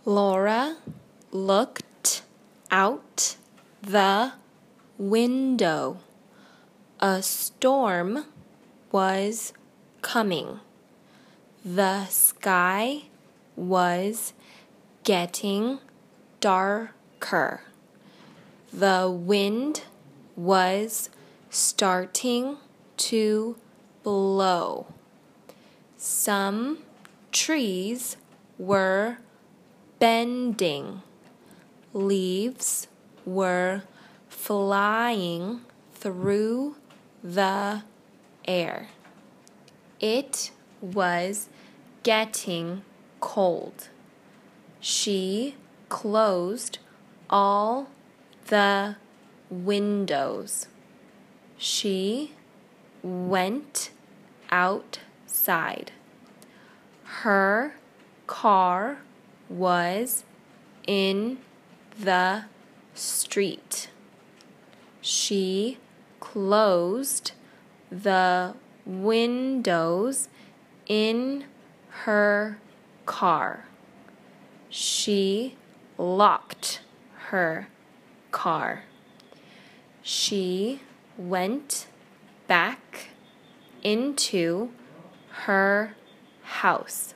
Laura looked out the window. A storm was coming. The sky was getting darker. The wind was starting to blow. Some trees were bending. Leaves were flying through the air. It was getting cold. She closed all the windows. She went outside. Her car was in the street. She closed the windows in her car. She locked her car. She went back into her house.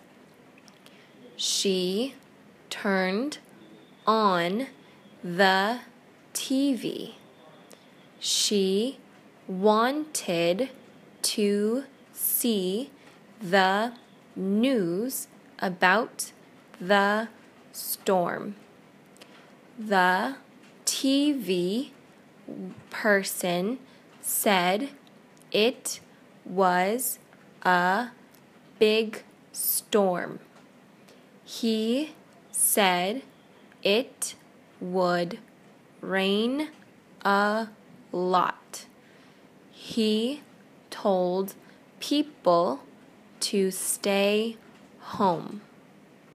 She turned on the TV. She wanted to see the news about the storm. The TV person said it was a big storm. He said it would rain a lot. He told people to stay home.